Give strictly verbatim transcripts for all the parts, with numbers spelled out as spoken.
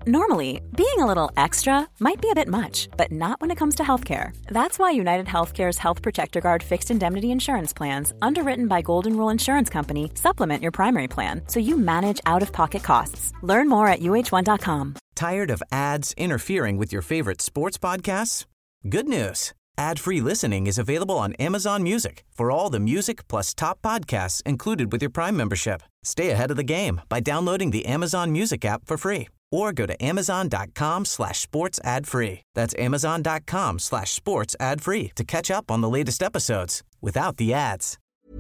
Normally, being a little extra might be a bit much, but not when it comes to healthcare. That's why United Healthcare's Health Protector Guard fixed indemnity insurance plans, underwritten by Golden Rule Insurance Company, supplement your primary plan so you manage out-of-pocket costs. Learn more at U H one dot com. Tired of ads interfering with your favorite sports podcasts? Good news. Ad-free listening is available on Amazon Music for all the music plus top podcasts included with your Prime membership. Stay ahead of the game by downloading the Amazon Music app for free or go to amazon.com slash sports ad free. That's amazon.com slash sports ad free to catch up on the latest episodes without the ads.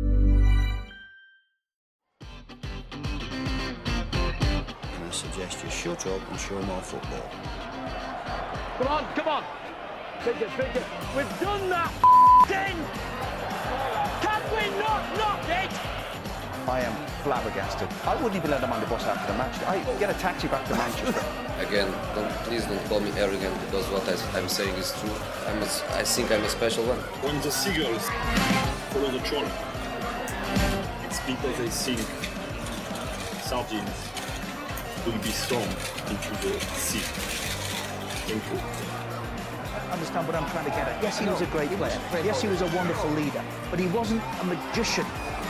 And I suggest you shut up and show more football. Come on, come on. Pick it, pick it. We've done that thing. Can we not knock it? I am flabbergasted. I wouldn't even let them on the bus after the match. I get a taxi back to Manchester. Again, don't, please don't call me arrogant because what I, I'm saying is true. I'm a, I think I'm a special one. When the seagulls follow the trawler, it's because they think sardines will be thrown into the sea. Thank you. I understand what I'm trying to get at. Yes, he was a great player. Yes, he was a wonderful leader. But he wasn't a magician.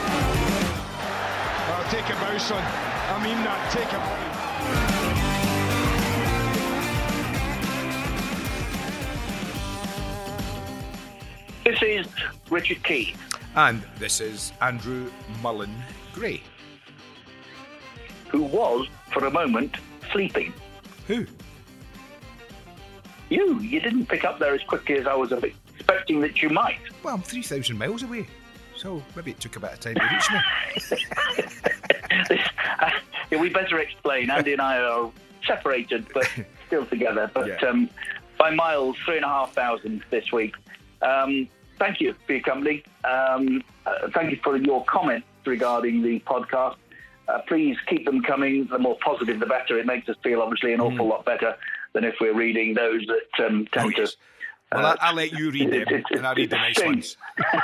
Oh, take a bow, son. I mean that. Take a bow. This is Richard Keith. And this is Andrew Mullen Gray. Who was, for a moment, sleeping. Who? You. You didn't pick up there as quickly as I was expecting that you might. Well, I'm three thousand miles away, so maybe it took a bit of time to reach me. this, uh, yeah, we better explain. Andy and I are separated, but still together. But yeah. um, by miles, three and a half thousand this week. Um, thank you for your company. Um, uh, thank you for your comments regarding the podcast. Uh, please keep them coming. The more positive, the better. It makes us feel, obviously, an awful mm. lot better than if we're reading those that um, tend oh, yes. to... Well, uh, I'll let you read them, it, it, and I'll read the nice ones.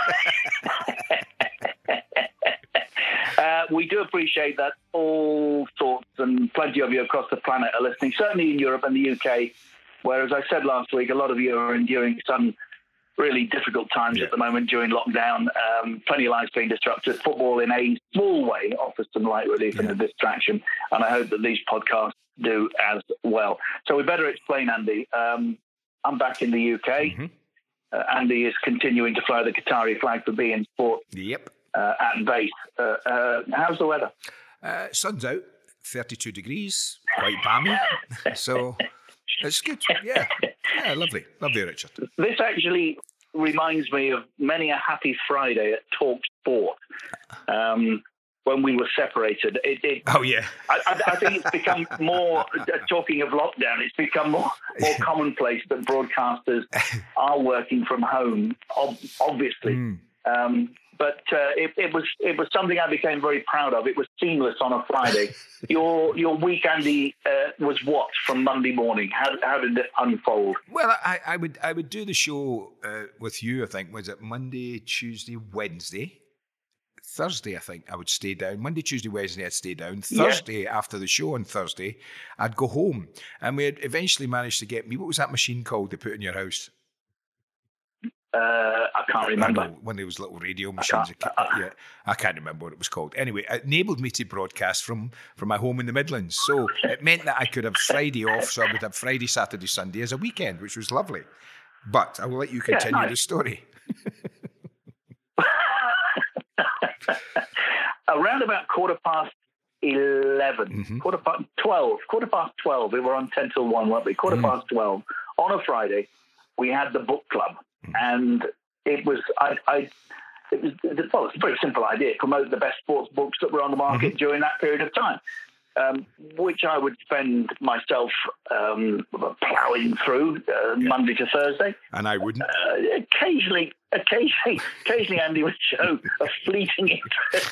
uh, we do appreciate that all sorts and plenty of you across the planet are listening, certainly in Europe and the U K, where, as I said last week, a lot of you are enduring some really difficult times yeah. at the moment during lockdown. Um, plenty of lives being disrupted. Football, in a small way, offers some light relief yeah. and a distraction, and I hope that these podcasts do as well. So we better explain, Andy. Um, I'm back in the U K. Mm-hmm. Uh, Andy is continuing to fly the Qatari flag for beIN Sport. Yep. Uh, at base. Uh, uh, how's the weather? Uh, sun's out, thirty-two degrees, quite balmy. So it's good. Yeah. Yeah, lovely. Lovely, Richard. This actually reminds me of many a happy Friday at Talk Sport. Um, when we were separated. It, it, oh, yeah. I, I, I think it's become more, talking of lockdown, it's become more, more commonplace that broadcasters are working from home, ob- obviously. Mm. Um, but uh, it, it was it was something I became very proud of. It was seamless on a Friday. your your week, Andy, uh, was what from Monday morning? How how did it unfold? Well, I, I would I would do the show uh, with you. I think was it Monday, Tuesday, Wednesday. Thursday, I think I would stay down. Monday, Tuesday, Wednesday, I'd stay down. Thursday, yeah. after the show on Thursday, I'd go home. And we had eventually managed to get me, what was that machine called they put in your house? Uh, I can't remember. I know, one of those little radio machines. I, uh, yeah, I can't remember what it was called. Anyway, it enabled me to broadcast from, from my home in the Midlands. So it meant that I could have Friday off, so I would have Friday, Saturday, Sunday as a weekend, which was lovely. But I will let you continue yeah, nice. the story. Around about quarter past eleven, mm-hmm. quarter past twelve, quarter past twelve. We were on ten till one, weren't we? Quarter mm. past twelve on a Friday. We had the book club, mm. and it was I. I it was well, it's a very simple idea: promote the best sports books that were on the market mm-hmm. during that period of time. Um, which I would spend myself um, ploughing through uh, yeah. Monday to Thursday. And I wouldn't. Uh, occasionally, occasionally, occasionally, Andy would show a fleeting interest.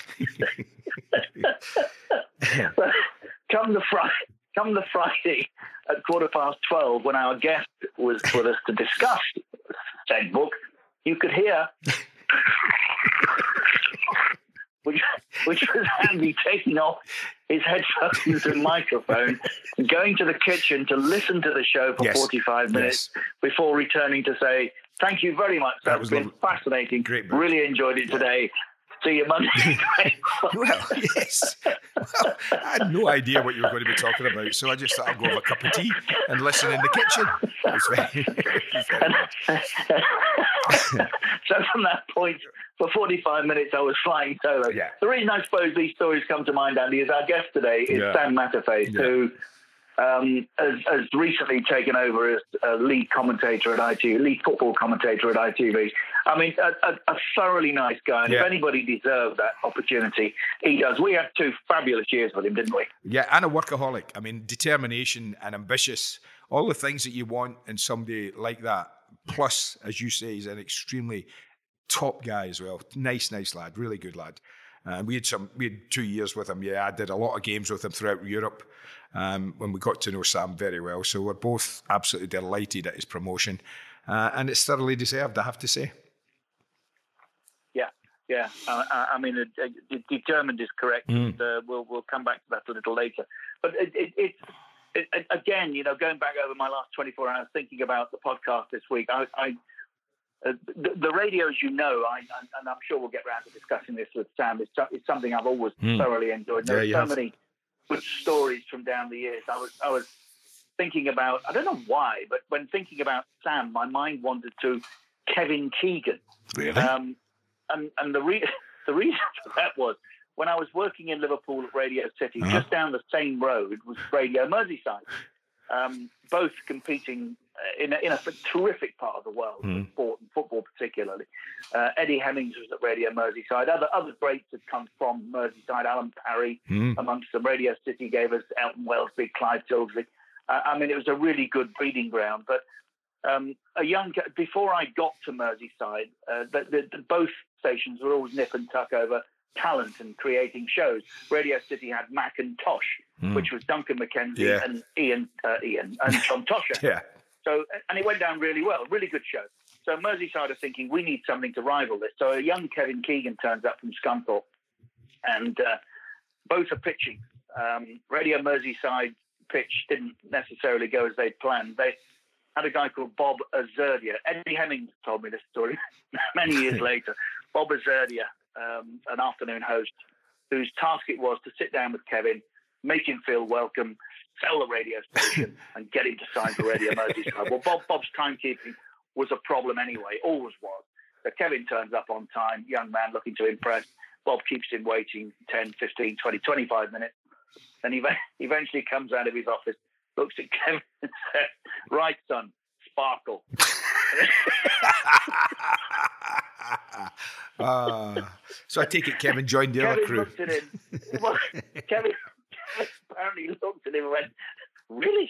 But come the Friday, come the Friday at quarter past twelve, when our guest was with us to discuss said book, you could hear which which was Andy taking off his headphones and microphone, going to the kitchen to listen to the show for yes. forty-five minutes yes. before returning to say, thank you very much. That's that was been lovely. fascinating. Great book. Really enjoyed it yeah. today. See you Monday. Well, yes. Well, I had no idea what you were going to be talking about, so I just thought I'd go have a cup of tea and listen in the kitchen. It was very, very So from that point, for forty-five minutes, I was flying solo. Yeah. The reason I suppose these stories come to mind, Andy, is our guest today is yeah. Sam Matterface, yeah. who um, has, has recently taken over as a lead commentator at I T V, lead football commentator at I T V. I mean, a, a, a thoroughly nice guy, and yeah. if anybody deserved that opportunity, he does. We had two fabulous years with him, didn't we? Yeah, and a workaholic. I mean, determination and ambitious, all the things that you want in somebody like that. Plus, as you say, he's an extremely top guy as well. Nice, nice lad, really good lad. Uh, we had some, we had two years with him. Yeah, I did a lot of games with him throughout Europe um, when we got to know Sam very well. So we're both absolutely delighted at his promotion, uh, and it's thoroughly deserved, I have to say. Yeah, yeah. I, I mean, uh, determined is correct. Mm. And, uh, we'll we'll come back to that a little later. But it, it, it, it, again, you know, going back over my last twenty-four hours, thinking about the podcast this week, I. I Uh, the, the radio, as you know, I, and I'm sure we'll get around to discussing this with Sam, is, is something I've always mm. thoroughly enjoyed. There yeah, are so have. many good stories from down the years. I was, I was thinking about, I don't know why, but when thinking about Sam, my mind wandered to Kevin Keegan. Really? Um, and and the, re- the reason for that was when I was working in Liverpool at Radio City, uh-huh. just down the same road was Radio Merseyside, um, both competing In a, in a terrific part of the world, mm. sport and football particularly. Uh, Eddie Hemmings was at Radio Merseyside. Other other greats had come from Merseyside. Alan Parry, mm. amongst them. Radio City gave us Elton Wellesby, Clive Tilsley. Uh, I mean, it was a really good breeding ground. But um, a young before I got to Merseyside, uh, the, the, the, both stations were always nip and tuck over talent and creating shows. Radio City had Mac and Tosh, mm. which was Duncan McKenzie yeah. and Ian uh, Ian and John Tosher. yeah. So, and it went down really well, really good show. So Merseyside are thinking, we need something to rival this. So a young Kevin Keegan turns up from Scunthorpe, and uh, both are pitching. Um, Radio Merseyside pitch didn't necessarily go as they'd planned. They had a guy called Bob Azurdia. Eddie Hemmings told me this story many years later. Bob Azurdia, um, an afternoon host, whose task it was to sit down with Kevin, make him feel welcome, sell the radio station and get him to sign for Radio Merseyside. Well, Bob, Bob's timekeeping was a problem anyway, always was. So Kevin turns up on time, young man looking to impress. Bob keeps him waiting ten, fifteen, twenty, twenty-five minutes. Then he eventually comes out of his office, looks at Kevin and says, right, son, sparkle. uh, so I take it Kevin joined the Kevin other crew. Looked at him. Well, Kevin... apparently looked at him and went, really?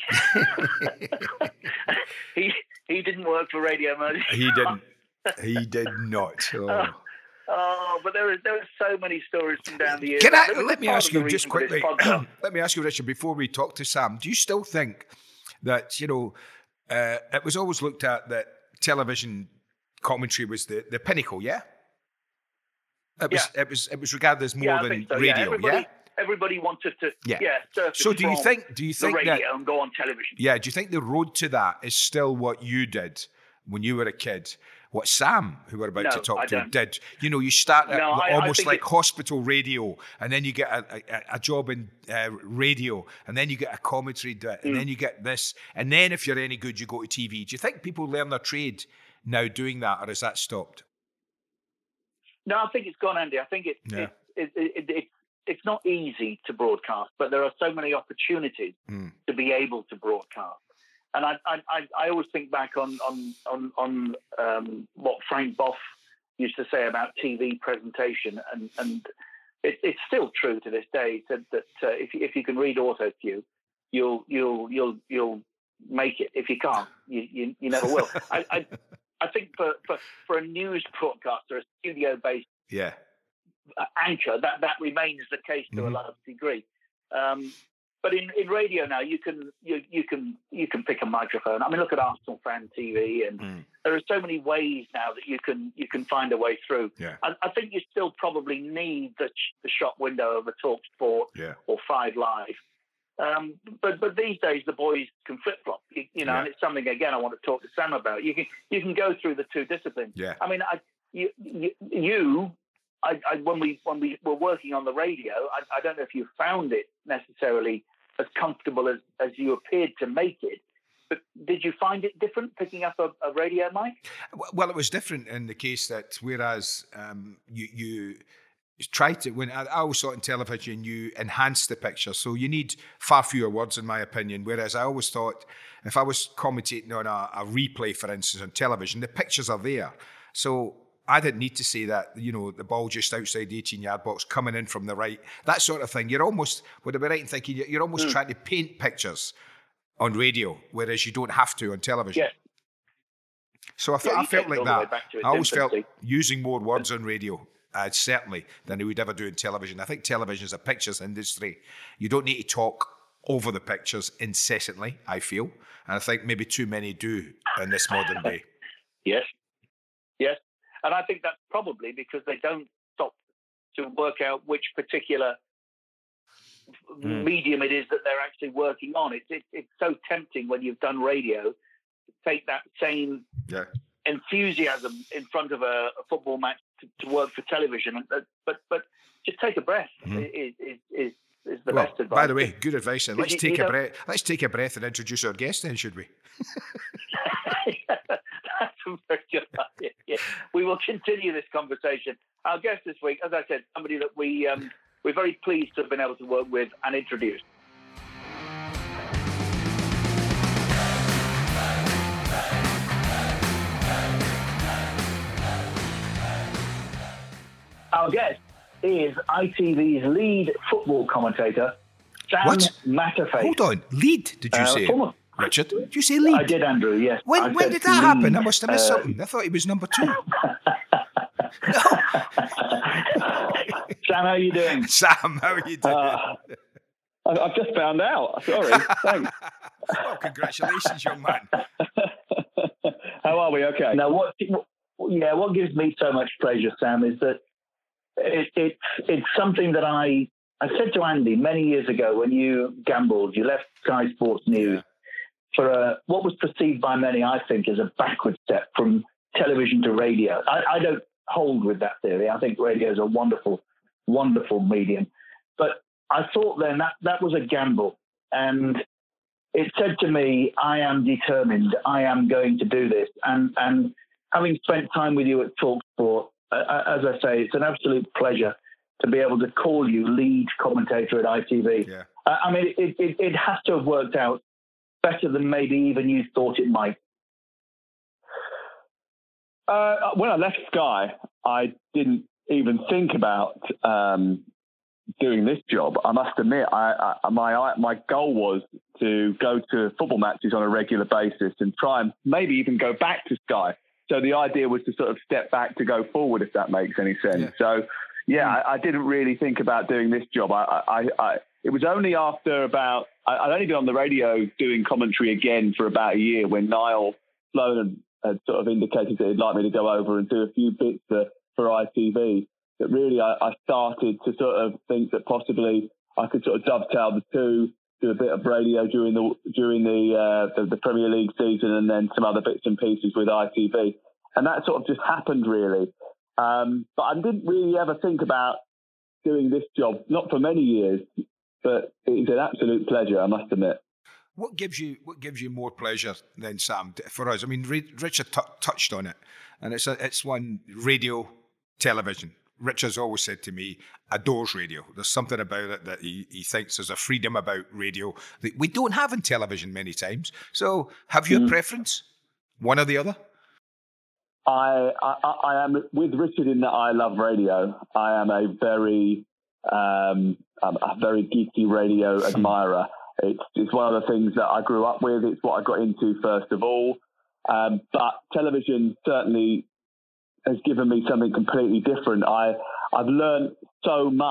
he he didn't work for Radio Merseyside. He didn't. He did not. Oh, oh, oh but there are there are so many stories from down the years. Can I let me ask you just quickly? Let me ask you, Richard, before we talk to Sam. Do you still think that you know uh, it was always looked at that television commentary was the, the pinnacle? Yeah. It was. Yeah. It was. It was regarded as more yeah, than so. radio. Yeah. Everybody, yeah? everybody wanted to. Yeah. yeah so do you think? Do you think the radio that, and go on television? Yeah. Do you think the road to that is still what you did when you were a kid? What Sam, who we're about no, to talk I to, don't. did? You know, you start at no, I, almost I like it, hospital radio, and then you get a, a, a job in uh, radio, and then you get a commentary bit, and mm. then you get this, and then if you're any good, you go to T V. Do you think people learn their trade now doing that, or has that stopped? No, I think it's gone, Andy. I think it, yeah. it, it, it, it it's not easy to broadcast, but there are so many opportunities mm. to be able to broadcast. And I, I, I always think back on on on, on um, what Frank Boff used to say about T V presentation, and and it, it's still true to this day. He said that uh, if if you can read auto cue, you'll you'll you'll you'll make it. If you can't, you you, you never will. I, I I think for, for, for a news broadcaster, a studio based yeah. anchor, that that remains the case to mm-hmm. a large degree. Um, But in, in radio now, you can you you can you you can pick a microphone. I mean, look at Arsenal Fan T V, and mm. there are so many ways now that you can you can find a way through. Yeah. I, I think you still probably need the, the shop window of a TalkSport yeah. or Five Live. Um, but but these days the boys can flip flop, you, you know, yeah. and it's something again I want to talk to Sam about. You can you can go through the two disciplines. Yeah. I mean, I you you, you I, I when we when we were working on the radio, I, I don't know if you found it necessarily as comfortable as, as you appeared to make it. But did you find it different picking up a, a radio mic? Well, it was different in the case that whereas um, you you. Try to, when I, I always thought in television, you enhance the picture. So you need far fewer words, in my opinion. Whereas I always thought if I was commentating on a, a replay, for instance, on television, the pictures are there. So I didn't need to say that, you know, the ball just outside the eighteen-yard box coming in from the right, that sort of thing. You're almost, would I be right in thinking, you're almost mm. trying to paint pictures on radio, whereas you don't have to on television. Yeah. So I, th- yeah, I felt like that. I always infancy. felt using more words on radio. Uh, certainly than they would ever do in television. I think television is a pictures industry. You don't need to talk over the pictures incessantly, I feel. And I think maybe too many do in this modern day. Yes. Yes. And I think that's probably because they don't stop to work out which particular mm. medium it is that they're actually working on. It's, it, it's so tempting when you've done radio to take that same yeah. enthusiasm in front of a, a football match To, to work for television, but but just take a breath. Mm-hmm. Is, is is is the well, best advice. By the way, good advice. And let's you, take you a know, breath. Let's take a breath and introduce our guest. Then, should we? That's a very good idea. Yeah. We will continue this conversation. Our guest this week, as I said, somebody that we um, we're very pleased to have been able to work with and introduce. Our guest is I T V's lead football commentator, Sam what? Matterface. Hold on, lead, did you uh, say? Former. Richard, did you say lead? I did, Andrew, yes. When, I when did that lead, happen? I must have missed uh, something. I thought he was number two. No. Sam, how are you doing? Sam, how are you doing? Uh, I've just found out. Sorry, thanks. Well, congratulations, young man. How are we? Okay. Now, what, yeah, what gives me so much pleasure, Sam, is that It, it, it's something that I I said to Andy many years ago when you gambled, you left Sky Sports News yeah. for a, what was perceived by many, I think, as a backward step from television to radio. I, I don't hold with that theory. I think radio is a wonderful, wonderful medium. But I thought then that that was a gamble. And it said to me, I am determined. I am going to do this. And, and having spent time with you at TalkSport, Uh, as I say, it's an absolute pleasure to be able to call you lead commentator at I T V. Yeah. Uh, I mean, it, it, it has to have worked out better than maybe even you thought it might. Uh, when I left Sky, I didn't even think about um, doing this job. I must admit, I, I, my I, my goal was to go to football matches on a regular basis and try and maybe even go back to Sky. So the idea was to sort of step back to go forward, if that makes any sense. Yeah. So, yeah, I, I didn't really think about doing this job. I, I, I it was only after about I, I'd only been on the radio doing commentary again for about a year when Niall Sloan had, had sort of indicated that he'd like me to go over and do a few bits for, for I T V. That really I, I started to sort of think that possibly I could sort of dovetail the two. Do a bit of radio during the during the, uh, the the Premier League season, and then some other bits and pieces with I T V, and that sort of just happened really. Um, but I didn't really ever think about doing this job, not for many years, but it's an absolute pleasure, I must admit. What gives you what gives you more pleasure than Sam for us? I mean, Richard t- touched on it, and it's a, it's one radio, television. Richard's always said to me, adores radio. There's something about it that he, he thinks there's a freedom about radio that we don't have in television many times. So have you mm. a preference, one or the other? I, I I am with Richard in that I love radio. I am a very um, a very geeky radio admirer. It's it's one of the things that I grew up with. It's what I got into first of all. Um, but television certainly has given me something completely different. I I've learned so much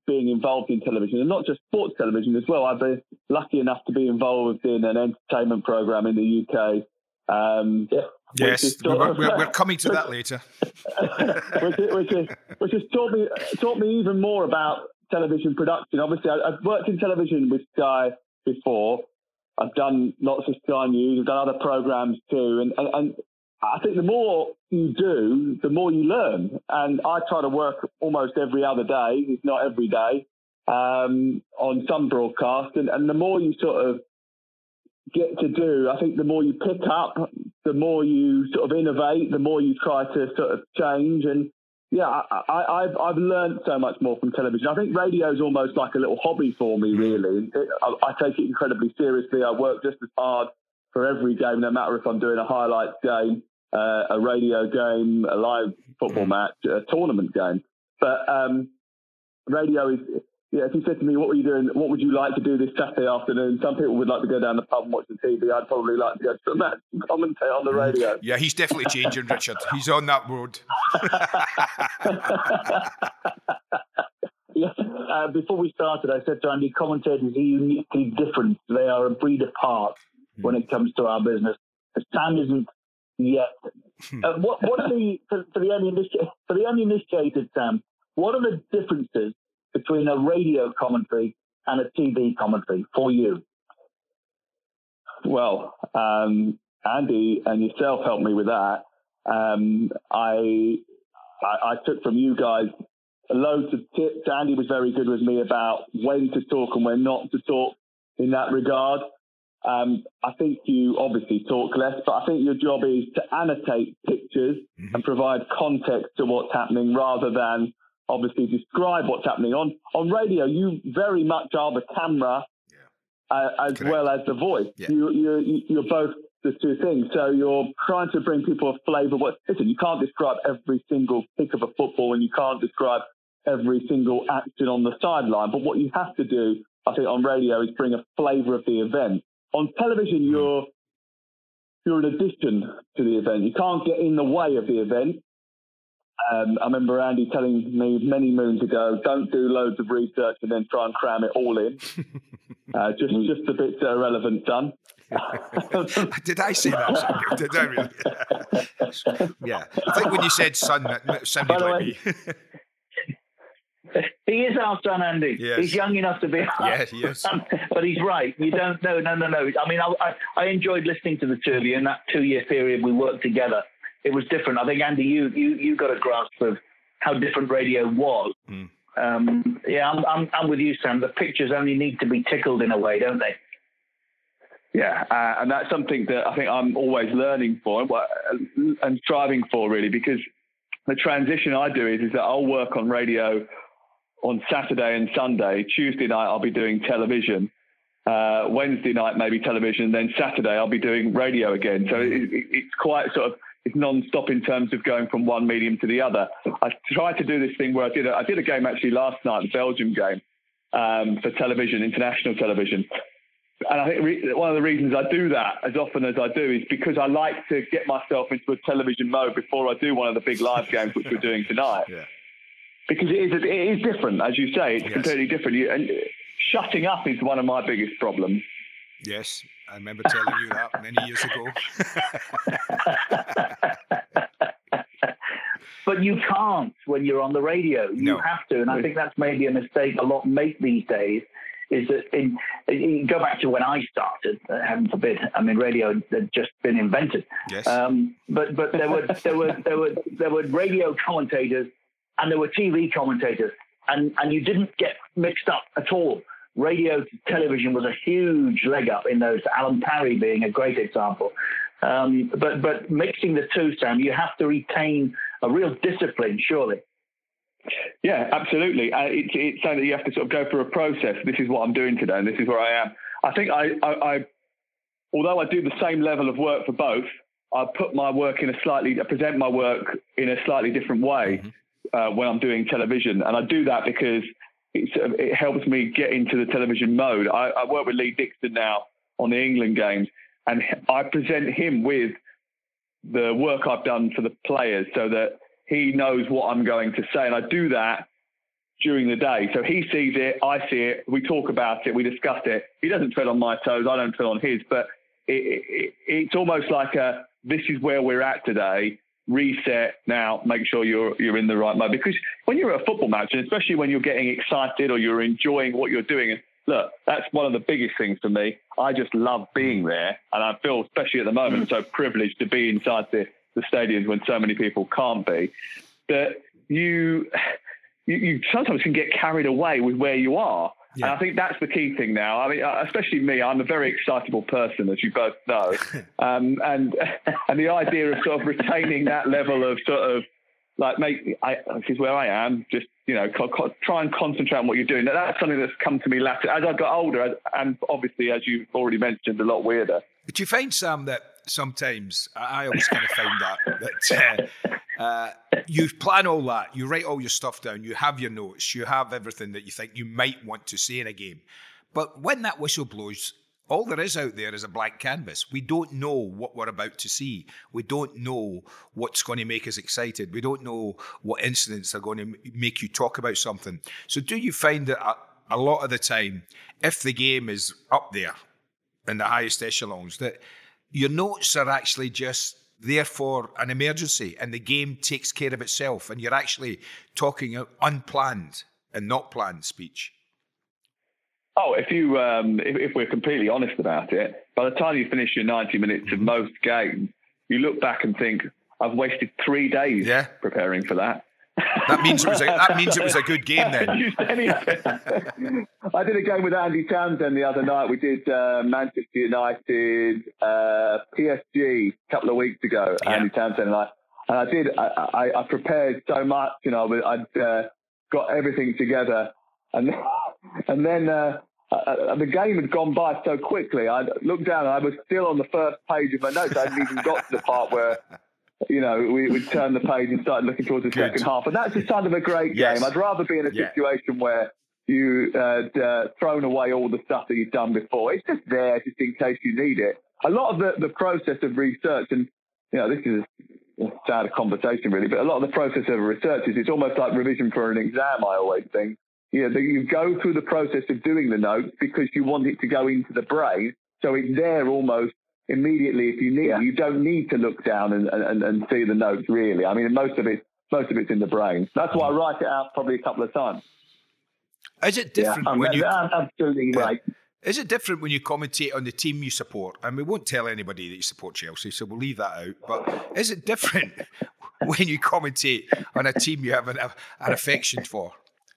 being involved in television, and not just sports television as well. I've been lucky enough to be involved in an entertainment program in the U K. Um, yes, we're, of, we're, we're coming to that later. which, which, is, which has taught me taught me even more about television production. Obviously, I, I've worked in television with Sky before. I've done lots of Sky News. I've done other programs too, and, and, and I think the more you do, the more you learn. And I try to work almost every other day, if not every day, um, on some broadcast. And, and the more you sort of get to do, I think the more you pick up, the more you sort of innovate, the more you try to sort of change. And yeah, I, I, I've I've learned so much more from television. I think radio is almost like a little hobby for me, really. It, I, I take it incredibly seriously. I work just as hard for every game, no matter if I'm doing a highlights game, uh, a radio game, a live football match, a tournament game. But um, radio is, yeah, if you said to me, what were you doing, what would you like to do this Saturday afternoon? Some people would like to go down the pub and watch the T V. I'd probably like to go to the match and commentate on the radio. Yeah, he's definitely changing, Richard. He's on that road. Yeah. Uh, before we started, I said to Andy, commentators are uniquely different. They are a breed apart when it comes to our business. Sam isn't yet. Uh, what, what are the for, for the uninitiated, for the uninitiated, Sam? What are the differences between a radio commentary and a T V commentary for you? Well, um, Andy and yourself helped me with that. Um, I, I I took from you guys loads of tips. Andy was very good with me about when to talk and when not to talk in that regard. Um, I think you obviously talk less, but I think your job is to annotate pictures mm-hmm. and provide context to what's happening rather than obviously describe what's happening. On on radio, you very much are the camera yeah. uh, as Correct. well as the voice. Yeah. You, you, you're both the two things. So you're trying to bring people a flavour. What listen, you can't describe every single kick of a football and you can't describe every single action on the sideline. But what you have to do, I think, on radio is bring a flavour of the event. On television, mm. you're you're an addition to the event. You can't get in the way of the event. Um, I remember Andy telling me many moons ago, don't do loads of research and then try and cram it all in. uh, just just the bits that are relevant done. Did I say that? Did I really? Yeah. I think when you said son, that sounded like me. He is our son, Andy. Yes. He's young enough to be our yes, yes. son, but he's right. You don't know, no, no, no. I mean, I, I, I enjoyed listening to the two of you in that two-year period we worked together. It was different. I think, Andy, you you you got a grasp of how different radio was. Mm. Um, yeah, I'm, I'm I'm with you, Sam. The pictures only need to be tickled in a way, don't they? Yeah, uh, and that's something that I think I'm always learning for and striving for, really, because the transition I do is, is that I'll work on radio on Saturday and Sunday. Tuesday night, I'll be doing television. Uh, Wednesday night, maybe television. Then Saturday, I'll be doing radio again. So it, it, it's quite sort of, it's non-stop in terms of going from one medium to the other. I tried to do this thing where I did a, I did a game actually last night, the Belgium game, um, for television, international television. And I think re- one of the reasons I do that as often as I do is because I like to get myself into a television mode before I do one of the big live games, which we're doing tonight. Yeah. Because it is, it is different, as you say, it's yes. completely different. You, and shutting up is one of my biggest problems. Yes, I remember telling you that many years ago. But you can't when you're on the radio. You no. have to. And I think that's maybe a mistake a lot make these days, is that in, in go back to when I started, uh, heaven forbid, I mean, radio had just been invented. Yes. Um, but but there were there were there were there were radio commentators and there were T V commentators, and, and you didn't get mixed up at all. Radio to television was a huge leg up in those, Alan Parry being a great example. Um, but but mixing the two, Sam, you have to retain a real discipline, surely. Yeah, absolutely. Uh, it, it's something that you have to sort of go through a process. This is what I'm doing today, and this is where I am. I think I, I, I although I do the same level of work for both, I put my work in a slightly, I present my work in a slightly different way mm-hmm. uh, when I'm doing television. And I do that because it's, it helps me get into the television mode. I, I work with Lee Dixon now on the England games, and I present him with the work I've done for the players so that he knows what I'm going to say. And I do that during the day. So he sees it, I see it, we talk about it, we discuss it. He doesn't tread on my toes, I don't tread on his, but it, it, it's almost like a, this is where we're at today, reset now, make sure you're you're in the right mode. Because when you're at a football match, and especially when you're getting excited or you're enjoying what you're doing, and look, that's one of the biggest things for me. I just love being there, and I feel, especially at the moment, so privileged to be inside the, the stadiums when so many people can't be, that you, you you sometimes can get carried away with where you are. Yeah. And I think that's the key thing now. I mean, especially me, I'm a very excitable person, as you both know. um, and and the idea of sort of retaining that level of sort of like, make, I, this is where I am, just, you know, co- co- try and concentrate on what you're doing. Now, that's something that's come to me later. As I got older, and obviously, as you've already mentioned, a lot weirder. But you find, Sam, that sometimes, I always kind of found that, that uh, uh, you plan all that, you write all your stuff down, you have your notes, you have everything that you think you might want to say in a game. But when that whistle blows, all there is out there is a blank canvas. We don't know what we're about to see. We don't know what's going to make us excited. We don't know what incidents are going to make you talk about something. So do you find that a, a lot of the time, if the game is up there in the highest echelons, that your notes are actually just there for an emergency and the game takes care of itself and you're actually talking unplanned and not planned speech? Oh, if you um, if, if we're completely honest about it, by the time you finish your ninety minutes of most games, you look back and think, I've wasted three days yeah. preparing for that. That means it was a, that means it was a good game then. I did a game with Andy Townsend the other night. We did uh, Manchester United, uh, P S G a couple of weeks ago. Yeah. Andy Townsend and I, and I did. I, I, I prepared so much. You know, I'd uh, got everything together, and and then uh, uh, the game had gone by so quickly. I looked down and I was still on the first page of my notes. I hadn't even got to the part where, you know, we we turned the page and started looking towards the Good. second half. And that's the sign of a great yes. game. I'd rather be in a yeah. situation where you had uh, thrown away all the stuff that you've done before. It's just there just in case you need it. A lot of the, the process of research, and, you know, this is a sad conversation really, but a lot of the process of research is it's almost like revision for an exam, I always think. You know, you go through the process of doing the notes because you want it to go into the brain, so it's there almost immediately if you need. Yeah. You don't need to look down and, and, and see the notes really. I mean, most of it, most of it's in the brain. That's why I write it out probably a couple of times. Is it different yeah, when you? Absolutely yeah. right. Is it different when you commentate on the team you support? And we won't tell anybody that you support Chelsea, so we'll leave that out. But is it different when you commentate on a team you have an, an affection for?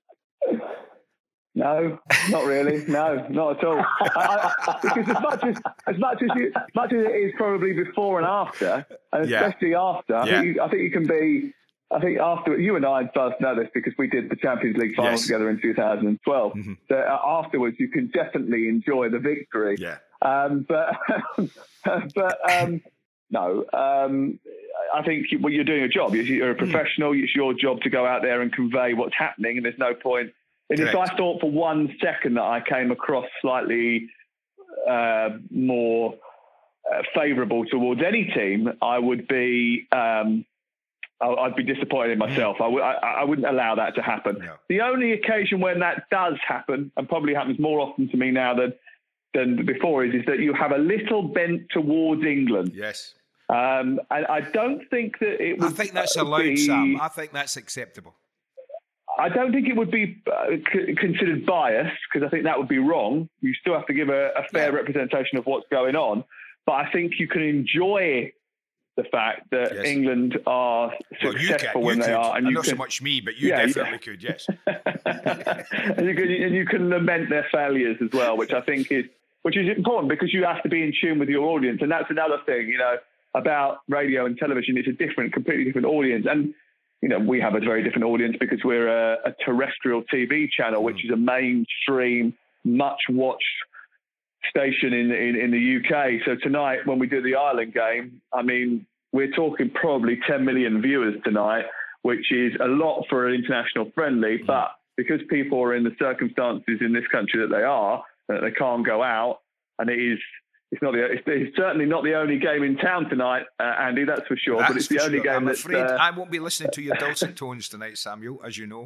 No, not really. No, not at all. I, I, because as much as as much as, you, as much as it is probably before and after, and especially yeah. after, I, yeah. think you, I think you can be. I think after you and I both know this because we did the Champions League final yes. together in two thousand twelve. Mm-hmm. So uh, afterwards, you can definitely enjoy the victory. Yeah. Um, but but um, no, um, I think you, well, you're doing a job. You're a professional. Mm. It's your job to go out there and convey what's happening, and there's no point. And Correct. If I thought for one second that I came across slightly uh, more uh, favourable towards any team, I would be um, I'd be disappointed in myself. I, w- I, I wouldn't allow that to happen. No. The only occasion when that does happen, and probably happens more often to me now than than before, is, is that you have a little bent towards England. Yes. Um, and I don't think that it would I think that's allowed, be, Sam. I think that's acceptable. I don't think it would be uh, c- considered biased, because I think that would be wrong. You still have to give a, a fair yeah. representation of what's going on. But I think you can enjoy the fact that yes. England are well, successful you when you they could. are. And, and not can, so much me, but you yeah, definitely yeah. could, yes. and, you can, and you can lament their failures as well, which I think is which is important, because you have to be in tune with your audience. And that's another thing, you know, about radio and television. It's a different, completely different audience. And you know, we have a very different audience because we're a, a terrestrial T V channel, which is a mainstream, much watched station in, in, in the U K. So tonight, when we do the Ireland game, I mean, we're talking probably ten million viewers tonight, which is a lot for an international friendly. But because people are in the circumstances in this country that they are, that they can't go out, and it is It's not the. It's, it's certainly not the only game in town tonight, uh, Andy. That's for sure. That's but it's the only sure. game I'm that's. afraid uh, I won't be listening to your dulcet tones tonight, Samuel, as you know.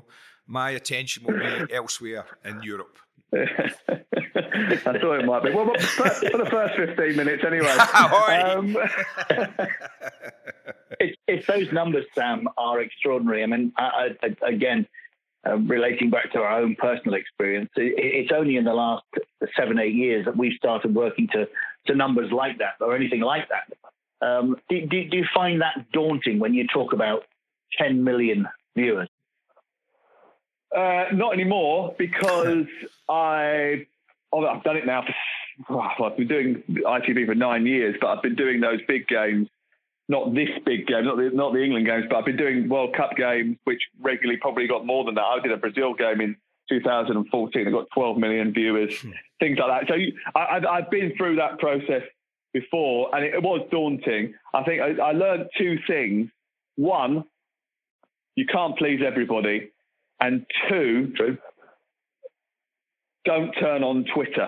my attention will be elsewhere in Europe. I thought it might be. Well, for, for the first fifteen minutes, anyway. um, it's, it's those numbers, Sam, are extraordinary. I mean, I, I, again, uh, relating back to our own personal experience, it, it's only in the last seven, eight years that we've started working to, to numbers like that or anything like that. Um, do, do, do you find that daunting when you talk about ten million viewers? Uh, not anymore, because I, oh, I've done it now for, well, I've been doing I T V for nine years, but I've been doing those big games, not this big game, not the, not the England games, but I've been doing World Cup games, which regularly probably got more than that. I did a Brazil game in two thousand fourteen. It got twelve million viewers, things like that. So you, I, I've, I've been through that process before, and it, it was daunting. I think I, I learned two things. One, you can't please everybody. And two, True. don't turn on Twitter.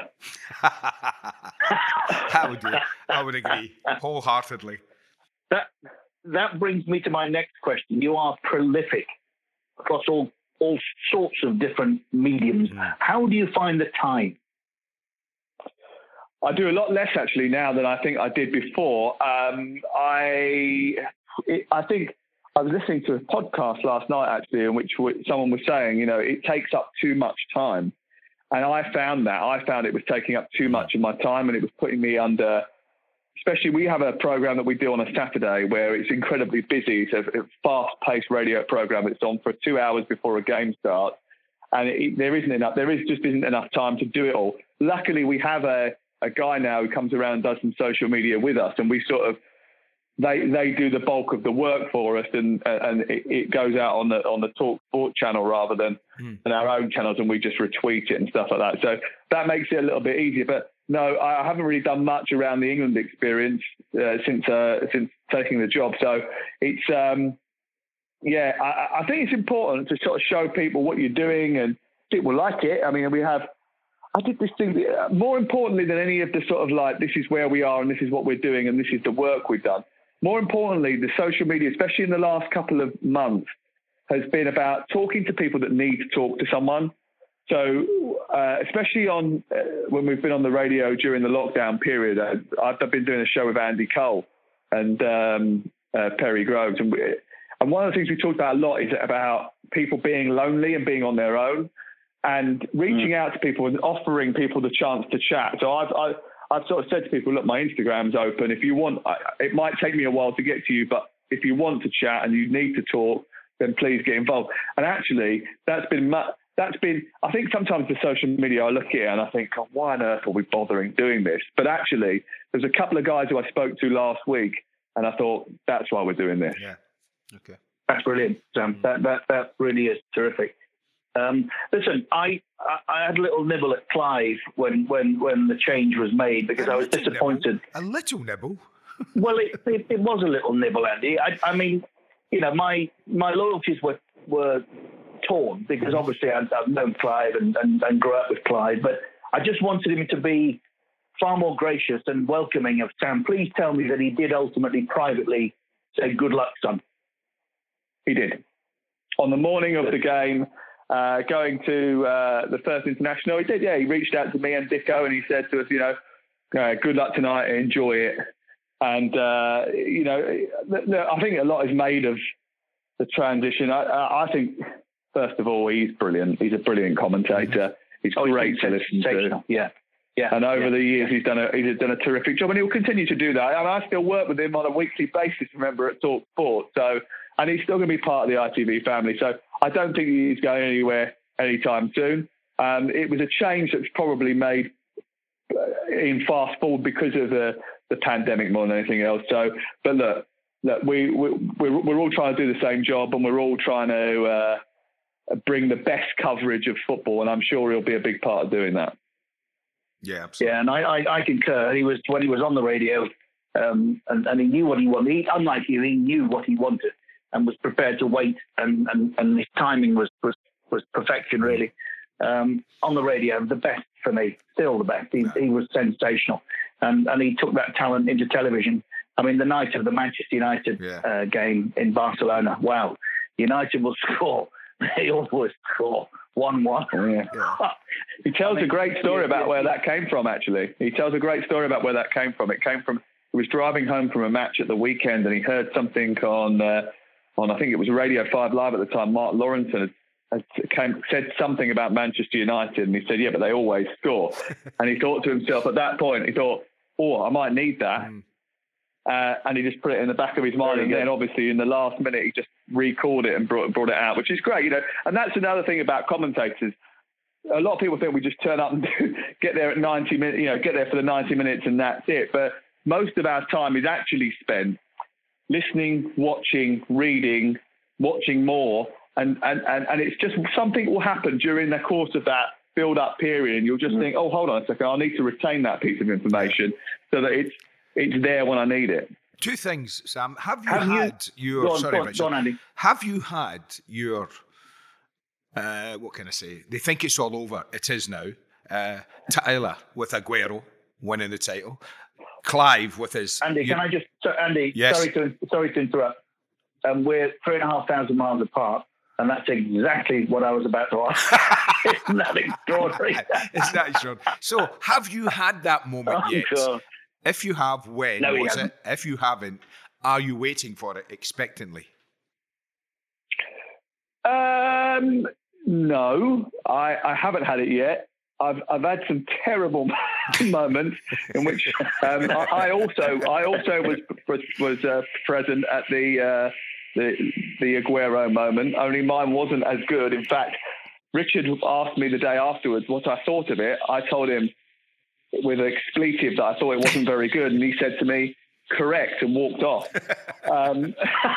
I would do. I would agree wholeheartedly. That that brings me to my next question. You are prolific across all all sorts of different mediums. Mm. How do you find the time? I do a lot less actually now than I think I did before. Um, I it, I think. I was listening to a podcast last night, actually, in which someone was saying, you know, it takes up too much time. And I found that. I found it was taking up too much of my time, and it was putting me under, especially we have a program that we do on a Saturday where it's incredibly busy. It's a fast-paced radio program. It's on for two hours before a game starts. And it, there isn't enough, there is just isn't enough time to do it all. Luckily, we have a, a guy now who comes around and does some social media with us, and we sort of, They they do the bulk of the work for us, and and it, it goes out on the on the Talk Sport channel rather than, mm. than our own channels, and we just retweet it and stuff like that. So that makes it a little bit easier. But no, I haven't really done much around the England experience uh, since uh, since taking the job. So it's um, yeah, I, I think it's important to sort of show people what you're doing, and people like it. I mean, we have. I did this thing, more importantly than any of the sort of like, this is where we are and this is what we're doing and this is the work we've done. More importantly, the social media, especially in the last couple of months, has been about talking to people that need to talk to someone. So uh, especially on uh, when we've been on the radio during the lockdown period, uh, I've been doing a show with Andy Cole and um, uh, Perry Groves. And, we, and one of the things we talked about a lot is about people being lonely and being on their own and reaching mm. out to people and offering people the chance to chat. So I've, I've I've sort of said to people, look, my Instagram's open. If you want, it might take me a while to get to you, but if you want to chat and you need to talk, then please get involved. And actually, that's been, that's been, I think sometimes the social media, I look at it and I think, oh, why on earth are we bothering doing this? But actually, there's a couple of guys who I spoke to last week and I thought, that's why we're doing this. Yeah. Okay. That's brilliant, Sam. Mm. That, that, that really is terrific. Um, listen, I, I had a little nibble at Clive when, when, when the change was made because I was disappointed. Nibble. A little nibble? Well, it, it, it was a little nibble, Andy. I, I mean, you know, my my loyalties were were torn because obviously I've, I've known Clive and, and, and grew up with Clive, but I just wanted him to be far more gracious and welcoming of Sam. Please tell me that he did ultimately privately say, good luck, son. He did. On the morning of the game, Uh, going to uh, the first international, he did, yeah, he reached out to me and Dicko and he said to us, you know, uh, good luck tonight, enjoy it. And, uh, you know, I think a lot is made of the transition. I, I think, first of all, he's brilliant. He's a brilliant commentator. He's oh, great he's to listen to. Yeah. Yeah. And over yeah. the years, he's done a he's done a terrific job, and he'll continue to do that. And I still work with him on a weekly basis, remember, at Talk Sport. So, and he's still going to be part of the I T V family. So I don't think he's going anywhere anytime soon. Um, it was a change that's probably made in fast forward because of the, the pandemic more than anything else. So, but look, look we, we, we're, we're all trying to do the same job, and we're all trying to uh, bring the best coverage of football, and I'm sure he'll be a big part of doing that. Yeah, absolutely. Yeah, and I, I, I concur. He was when he was on the radio, um, and, and he knew what he wanted. He, unlike you, he knew what he wanted and was prepared to wait. And, and, and his timing was was, was perfection, really. Um, on the radio, the best for me, still the best. He, he was sensational, and and he took that talent into television. I mean, the night of the Manchester United yeah. uh, game in Barcelona. Wow, United will score they always score one-one. Yeah. Yeah. He tells I mean, a great story yeah, about yeah, where yeah. that came from, actually. He tells a great story about where that came from. It came from, he was driving home from a match at the weekend and he heard something on, uh, on I think it was Radio five Live at the time. Mark Lawrenson had, had came, said something about Manchester United and he said, yeah, but they always score. And he thought to himself at that point, he thought, oh, I might need that. Mm. Uh, and he just put it in the back of his mind. And then obviously in the last minute, he just recalled it and brought, brought it out, which is great, you know. And that's another thing about commentators. A lot of people think we just turn up and do, get there at ninety minutes, you know, get there for the ninety minutes and that's it. But most of our time is actually spent listening, watching, reading, watching more. And, and, and, and it's just something will happen during the course of that build-up period. And you'll just mm. think, oh, hold on a second, I need to retain that piece of information so that it's, it's there when I need it. Two things, Sam. Have you have had you, your... on, sorry, on, Richard. on, Andy. Have you had your... Uh, what can I say? They think it's all over. It is now. Uh, Tyler with Aguero winning the title. Clive with his... Andy, you, can I just... So, Andy, yes. sorry to sorry to interrupt. Um, we're three and a half thousand miles apart, and that's exactly what I was about to ask. Isn't that extraordinary? It's that extraordinary. So, have you had that moment oh, yet? God. If you have, when no, was it? If you haven't, are you waiting for it expectantly? Um, no, I, I haven't had it yet. I've I've had some terrible moments in which um, I, I also I also was was, was uh, present at the uh, the the Aguero moment. Only mine wasn't as good. In fact, Richard asked me the day afterwards what I thought of it. I told him with an expletive that I thought it wasn't very good, and he said to me, "Correct," and walked off. Um,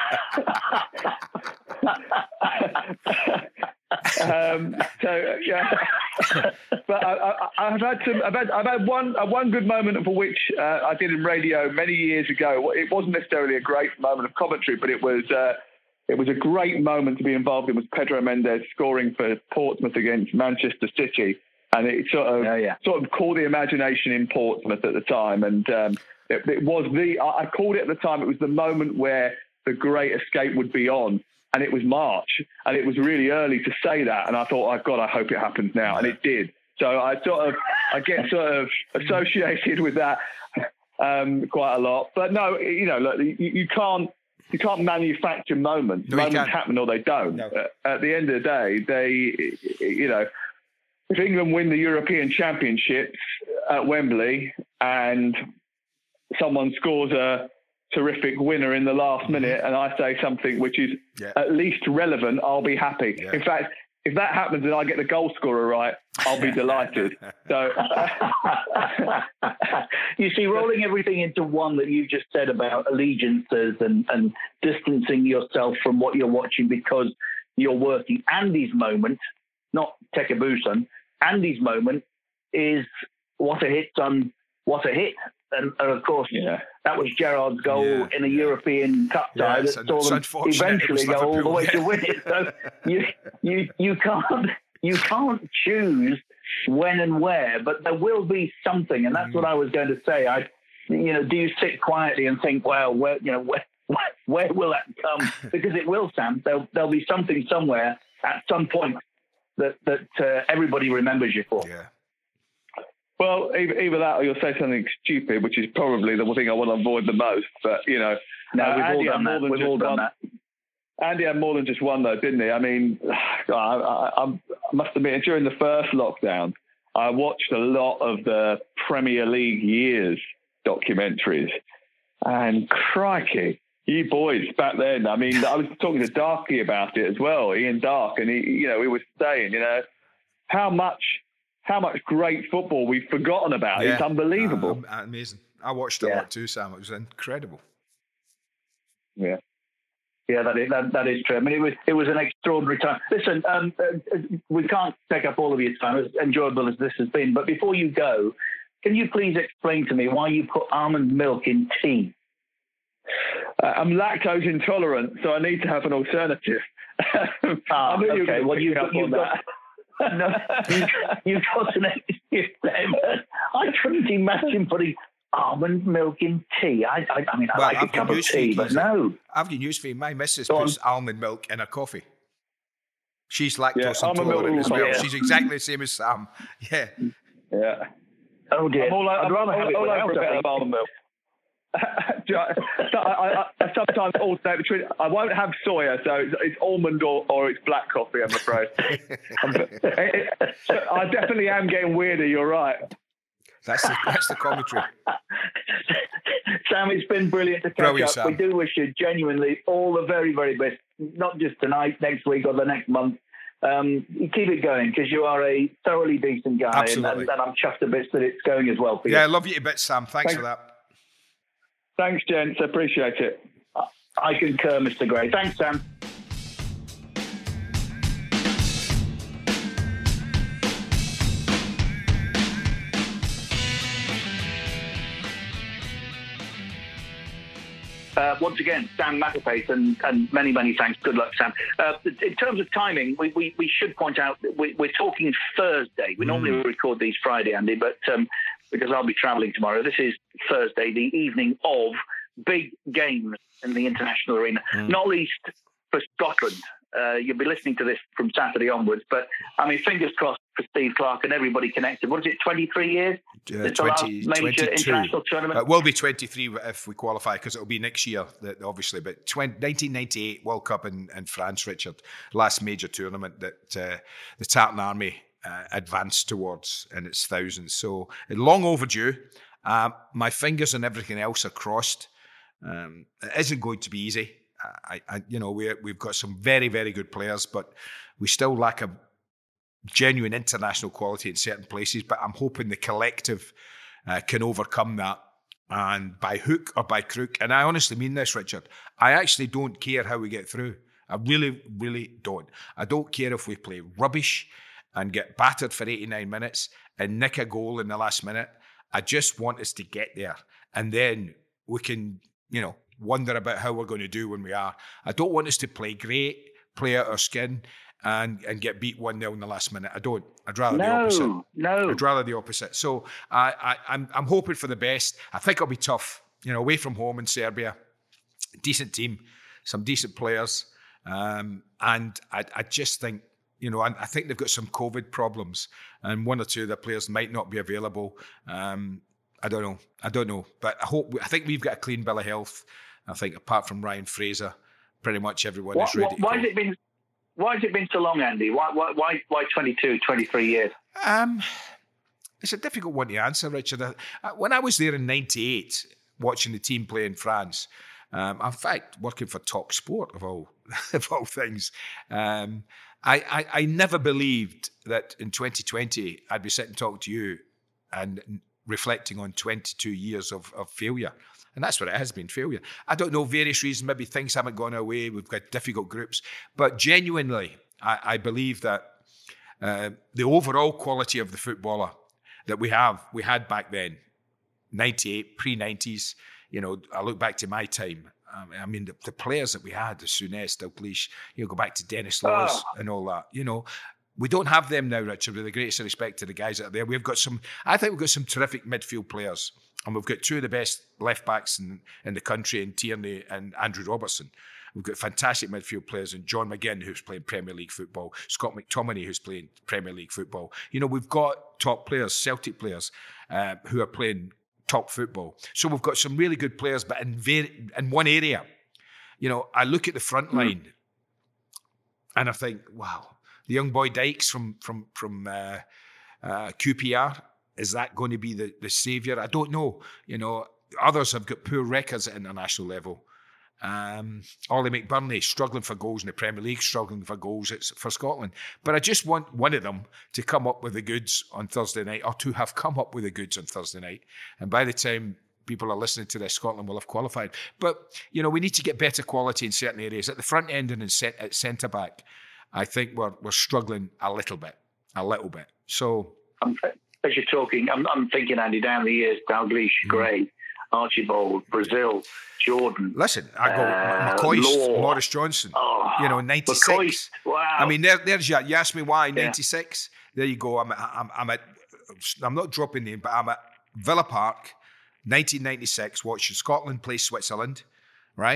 um, so yeah, but I, I, I've had some. I've had, I've had one uh, one good moment for which uh, I did in radio many years ago. It wasn't necessarily a great moment of commentary, but it was uh, it was a great moment to be involved in. Was Pedro Mendes scoring for Portsmouth against Manchester City, and it sort of oh, yeah. sort of caught the imagination in Portsmouth at the time, and um, it, it was the I, I called it at the time. It was the moment where the Great Escape would be on. And it was March, and it was really early to say that. And I thought, oh, God, I hope it happens now. And it did. So I sort of, I get sort of associated with that um, quite a lot. But no, you know, look, you, you can't, you can't manufacture moments. No, moments happen or they don't. No. Uh, at the end of the day, they, you know, if England win the European Championships at Wembley and someone scores a terrific winner in the last minute and I say something which is yeah. at least relevant, I'll be happy. Yeah. In fact, if that happens and I get the goal scorer right, I'll be delighted. So, you see, rolling everything into one that you just said about allegiances and, and distancing yourself from what you're watching because you're working. Andy's moment, not Tekebuson, Andy's moment is what a hit, son, what a hit. And, and of course, yeah. that was Gerrard's goal yeah, in a yeah. European Cup tie yeah, that saw them eventually go all the way yeah. to win it. So you you you can't you can't choose when and where, but there will be something, and that's mm. what I was going to say. I, you know, do you sit quietly and think, well, where you know where where, where will that come? Because it will, Sam. There'll there'll be something somewhere at some point that that uh, everybody remembers you for. Yeah. Well, either, either that or you'll say something stupid, which is probably the thing I want to avoid the most. But, you know, no, uh, we've Andy all done that. We've all done one. that. Andy had more than just one, though, didn't he? I mean, I, I, I must admit, during the first lockdown, I watched a lot of the Premier League years documentaries. And crikey, you boys back then, I mean, I was talking to Darky about it as well, Ian Dark, and he, you know, he was saying, you know, how much... How much great football we've forgotten about. Yeah. It's unbelievable. Uh, amazing. I watched it yeah. a lot too, Sam. It was incredible. Yeah. Yeah, that is, that, that is true. I mean, it was it was an extraordinary time. Listen, um, uh, we can't take up all of your time, as enjoyable as this has been. But before you go, can you please explain to me why you put almond milk in tea? Uh, I'm lactose intolerant, so I need to have an alternative. Ah, okay. Well, you've got... You've got no, you, you've got an excuse there. I couldn't imagine putting almond milk in tea. I, I, I mean, I well, like I've a cup of tea, but no. I've got news for you. My missus puts almond milk in her coffee. She's lactose Yeah, I'm a intolerant Milton as well. fan. She's exactly the same as Sam. Yeah. Yeah. Oh dear. I'm all, I'd I'm rather all, have it all without, over a I bit think. of almond milk. Do you know, so I, I, I sometimes alternate between. I won't have soya, so it's, it's almond or, or it's black coffee. I'm afraid. I'm, it, it, I definitely am getting weirder. You're right. That's the, that's the commentary. Sam, it's been brilliant to catch Brilliant, up. Sam. We do wish you genuinely all the very, very best, not just tonight, next week, or the next month. Um, you keep it going because you are a thoroughly decent guy, and, Absolutely. and, and I'm chuffed a bit that it's going as well for you. Yeah, I love you a bit, Sam. Thanks, Thanks. for that. Thanks, gents. I appreciate it. I concur, Mister Gray. Thanks, Sam. Uh, once again, Sam Matapace, and, and many, many thanks. Good luck, Sam. Uh, in terms of timing, we, we, we should point out that we, we're talking Thursday. We mm. normally record these Friday, Andy, but um, because I'll be travelling tomorrow, this is Thursday, the evening of big games in the international arena, mm. not least for Scotland. Uh, you'll be listening to this from Saturday onwards, but I mean, fingers crossed for Steve Clarke and everybody connected. What is it, twenty-three years? Uh, It's the last twenty, major twenty-two. international tournament. It will be twenty-three if we qualify, because it'll be next year, obviously. But twenty, nineteen ninety-eight World Cup in, in France, Richard, last major tournament that uh, the Tartan Army uh, advanced towards in its thousands. So long overdue. Um, my fingers and everything else are crossed. Um, it isn't going to be easy. I, I, you know, we we've got some very, very good players, but we still lack a genuine international quality in certain places. But I'm hoping the collective uh, can overcome that, and by hook or by crook. And I honestly mean this, Richard. I actually don't care how we get through. I really, really don't. I don't care if we play rubbish and get battered for eighty-nine minutes and nick a goal in the last minute. I just want us to get there, and then we can, you know, wonder about how we're going to do when we are. I don't want us to play great, play out our skin, and and get beat one nil in the last minute. I don't. I'd rather no, the opposite. No, I'd rather the opposite. So I, I, I'm I'm hoping for the best. I think it'll be tough. You know, away from home in Serbia, decent team, some decent players, um, and I, I just think, you know, I, I think they've got some COVID problems, and one or two of the players might not be available. Um, I don't know. I don't know. But I hope. I think we've got a clean bill of health. I think apart from Ryan Fraser, pretty much everyone what, is ready. What, why to has it been? Why has it been so long, Andy? Why why why, why twenty-two, twenty-three years? Um, it's a difficult one to answer, Richard. Uh, when I was there in ninety-eight, watching the team play in France, um, in fact, working for Talk Sport of all of all things, um, I, I I never believed that in twenty twenty I'd be sitting talking to you and reflecting on twenty-two years of, of failure. And that's what it has been, failure. I don't know, various reasons, maybe things haven't gone our way, we've got difficult groups, but genuinely, I, I believe that uh, the overall quality of the footballer that we have, we had back then, ninety-eight, pre-nineties, you know, I look back to my time, um, I mean, the, the players that we had, the Souness, Dalglish, you know, go back to Dennis Laws oh. and all that, you know, we don't have them now, Richard, with the greatest respect to the guys that are there. We've got some, I think we've got some terrific midfield players. And we've got two of the best left-backs in, in the country in Tierney and Andrew Robertson. We've got fantastic midfield players in John McGinn, who's playing Premier League football, Scott McTominay, who's playing Premier League football. You know, we've got top players, Celtic players, uh, who are playing top football. So we've got some really good players, but in, very, in one area. You know, I look at the front line mm. and I think, wow, the young boy Dykes from, from, from uh, uh, Q P R, is that going to be the, the saviour? I don't know. You know, others have got poor records at international level. Um, Ollie McBurney struggling for goals in the Premier League, struggling for goals for Scotland. But I just want one of them to come up with the goods on Thursday night, or to have come up with the goods on Thursday night. And by the time people are listening to this, Scotland will have qualified. But, you know, we need to get better quality in certain areas. At the front end and in set, at centre-back, I think we're we're struggling a little bit. A little bit. So... Okay. As you're talking, I'm, I'm thinking, Andy, down the years, Dalglish, mm. Gray, Archibald, Brazil, Jordan. Listen, I go uh, McCoist, Law. Morris Johnson, oh, you know, ninety-six. McCoist, wow. I mean, there, there's you. You asked me why, yeah. ninety-six. There you go. I'm, I'm, I'm at, I'm not dropping name, but I'm at Villa Park, nineteen ninety-six, watching Scotland play Switzerland, right?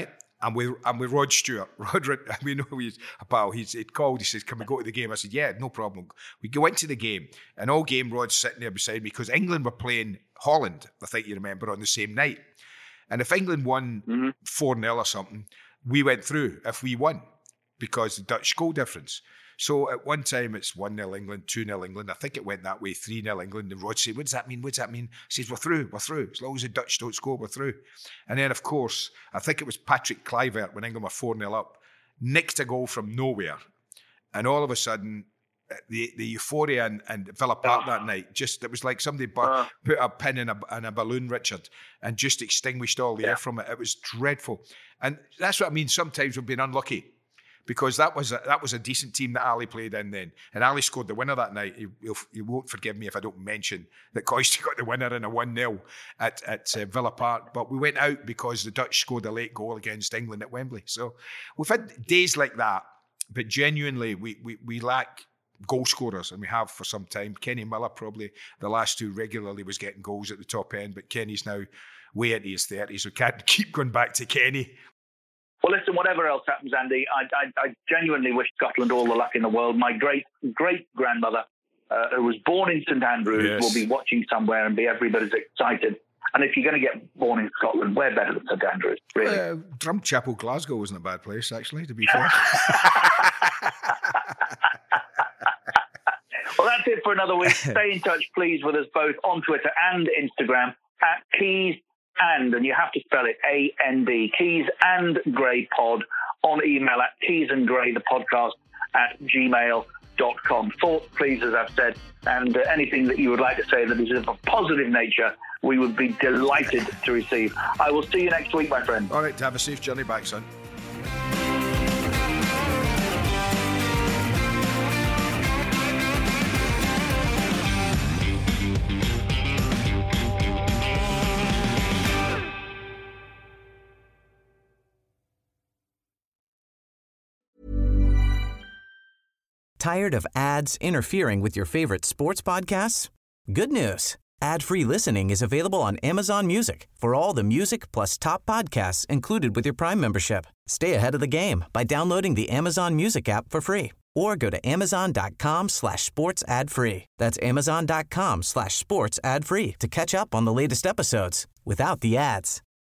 I'm with, I'm with Rod Stewart. Rod, we know he's a pal. He's, he'd called, he says, can we go to the game? I said, yeah, no problem. We go into the game, and all game Rod's sitting there beside me because England were playing Holland, I think you remember, on the same night. And if England won mm-hmm. four nil or something, we went through if we won because the Dutch goal difference. So at one time it's one nil England, two nil England. I think it went that way, three nil England. And Rod said, what does that mean? What does that mean? He says, we're through, we're through. As long as the Dutch don't score, we're through. And then, of course, I think it was Patrick Kluivert when England were four nil up, nicked a goal from nowhere. And all of a sudden, the the euphoria in, in Villa Park oh. that night, just, it was like somebody bu- uh. put a pin in a, in a balloon, Richard, and just extinguished all the yeah. air from it. It was dreadful. And that's what I mean. Sometimes we've been unlucky. Because that was a, that was a decent team that Ali played in then. And Ali scored the winner that night. He, he won't forgive me if I don't mention that Coisty got the winner in a one nil at, at uh, Villa Park. But we went out because the Dutch scored a late goal against England at Wembley. So we've had days like that. But genuinely, we, we, we lack goal scorers, and we have for some time. Kenny Miller probably the last two regularly was getting goals at the top end. But Kenny's now way into his thirties. We can't keep going back to Kenny. Well, listen, whatever else happens, Andy, I, I, I genuinely wish Scotland all the luck in the world. My great, great-grandmother, uh, who was born in St Andrews, yes. will be watching somewhere and be every bit as excited. And if you're going to get born in Scotland, where better than St Andrews, really? Uh, Drumchapel, Glasgow wasn't a bad place, actually, to be fair. Well, that's it for another week. Stay in touch, please, with us both on Twitter and Instagram at Keys And, and you have to spell it A N D, Keys and Gray Pod, on email at Keys and Gray, the podcast, at gmail dot com. Thoughts, please, as I've said, and uh, anything that you would like to say that is of a positive nature, we would be delighted to receive. I will see you next week, my friend. All right, have a safe journey back, son. Tired of ads interfering with your favorite sports podcasts? Good news. Ad-free listening is available on Amazon Music for all the music plus top podcasts included with your Prime membership. Stay ahead of the game by downloading the Amazon Music app for free or go to amazon.com slash sports ad free. That's amazon.com slash sports ad free to catch up on the latest episodes without the ads.